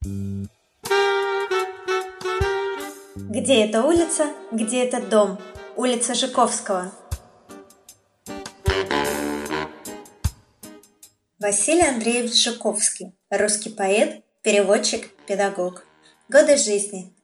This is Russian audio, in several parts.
Где эта улица, где этот дом? Улица Жуковского. Василий Андреевич Жуковский. Русский поэт, переводчик, педагог. Годы жизни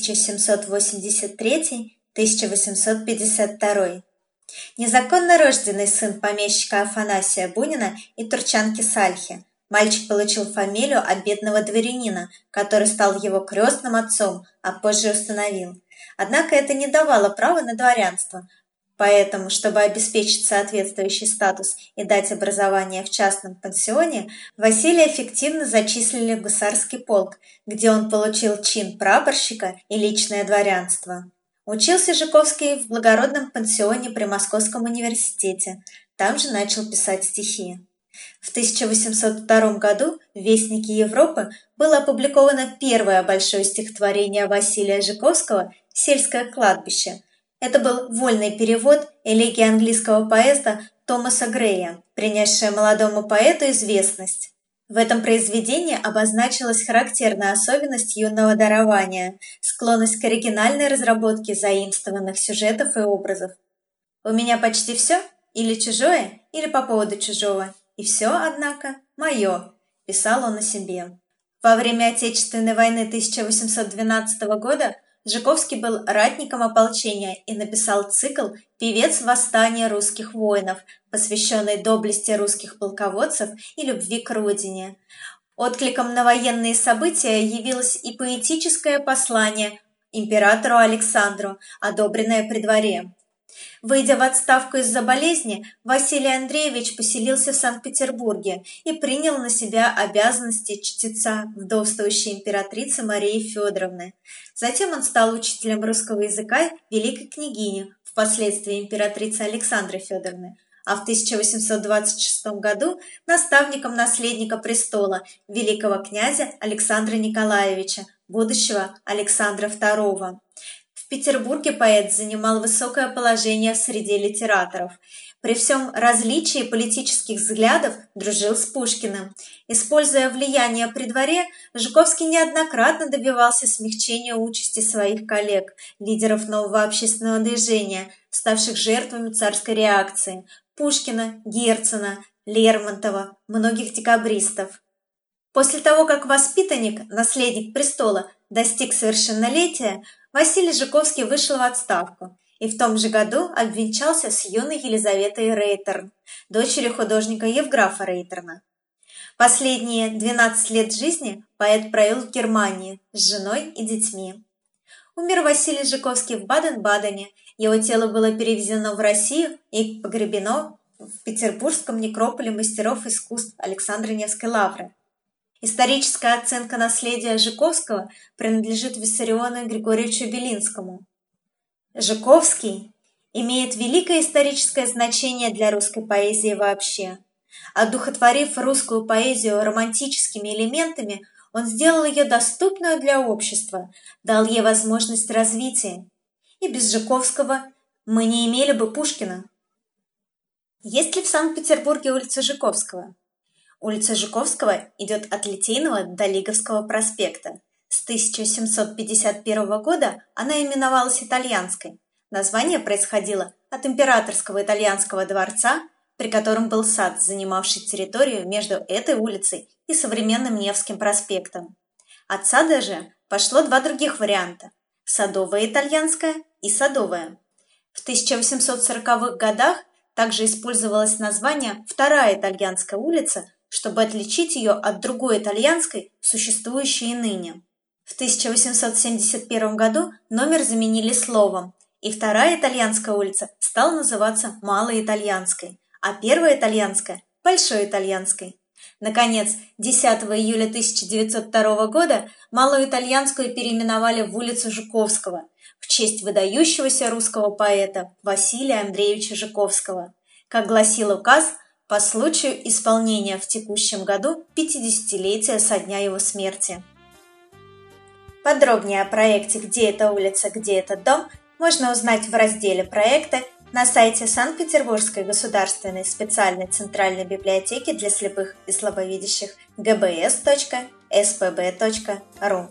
1783-1852. Незаконно рожденный сын помещика Афанасия Бунина и турчанки Сальхи. Мальчик получил фамилию от бедного дворянина, который стал его крестным отцом, а позже усыновил. Однако это не давало права на дворянство, поэтому, чтобы обеспечить соответствующий статус и дать образование в частном пансионе, Василия фиктивно зачислили в гусарский полк, где он получил чин прапорщика и личное дворянство. Учился Жуковский в благородном пансионе при Московском университете, там же начал писать стихи. В 1802 году в Вестнике Европы было опубликовано первое большое стихотворение Василия Жуковского «Сельское кладбище». Это был вольный перевод элегии английского поэта Томаса Грея, принесшая молодому поэту известность. В этом произведении обозначилась характерная особенность юного дарования – склонность к оригинальной разработке заимствованных сюжетов и образов. «У меня почти все, или чужое, или по поводу чужого. И все, однако, мое», – писал он о себе. Во время Отечественной войны 1812 года Жуковский был ратником ополчения и написал цикл «Певец восстания русских воинов», посвященный доблести русских полководцев и любви к родине. Откликом на военные события явилось и поэтическое послание императору Александру, одобренное при дворе. Выйдя в отставку из-за болезни, Василий Андреевич поселился в Санкт-Петербурге и принял на себя обязанности чтеца вдовствующей императрицы Марии Федоровны. Затем он стал учителем русского языка великой княгини, впоследствии императрицы Александры Федоровны, а в 1826 году наставником наследника престола великого князя Александра Николаевича, будущего Александра II. В Петербурге поэт занимал высокое положение в среде литераторов. При всем различии политических взглядов дружил с Пушкиным. Используя влияние при дворе, Жуковский неоднократно добивался смягчения участи своих коллег, лидеров нового общественного движения, ставших жертвами царской реакции – Пушкина, Герцена, Лермонтова, многих декабристов. После того, как воспитанник, наследник престола, достиг совершеннолетия, Василий Жуковский вышел в отставку и в том же году обвенчался с юной Елизаветой Рейтерн, дочерью художника Евграфа Рейтерна. Последние 12 лет жизни поэт провел в Германии с женой и детьми. Умер Василий Жуковский в Баден-Бадене, его тело было перевезено в Россию и погребено в Петербургском некрополе мастеров искусств Александра Невской лавры. Историческая оценка наследия Жуковского принадлежит Виссариону Григорьевичу Белинскому. Жуковский имеет великое историческое значение для русской поэзии вообще. Одухотворив русскую поэзию романтическими элементами, он сделал ее доступную для общества, дал ей возможность развития. И без Жуковского мы не имели бы Пушкина. Есть ли в Санкт-Петербурге улица Жуковского? Улица Жуковского идет от Литейного до Лиговского проспекта. С 1751 года она именовалась Итальянской. Название происходило от императорского итальянского дворца, при котором был сад, занимавший территорию между этой улицей и современным Невским проспектом. От сада же пошло два других варианта – Садовая Итальянская и Садовая. В 1840-х годах также использовалось название Вторая Итальянская улица, чтобы отличить ее от другой итальянской, существующей и ныне. В 1871 году номер заменили словом, и Вторая Итальянская улица стала называться Малой Итальянской, а Первая Итальянская – Большой Итальянской. Наконец, 10 июля 1902 года Малую Итальянскую переименовали в улицу Жуковского в честь выдающегося русского поэта Василия Андреевича Жуковского. Как гласил указ, по случаю исполнения в текущем году 50-летия со дня его смерти. Подробнее о проекте «Где эта улица, где этот дом» можно узнать в разделе «Проекты» на сайте Санкт-Петербургской государственной специальной центральной библиотеки для слепых и слабовидящих gbs.ru. spb.ru.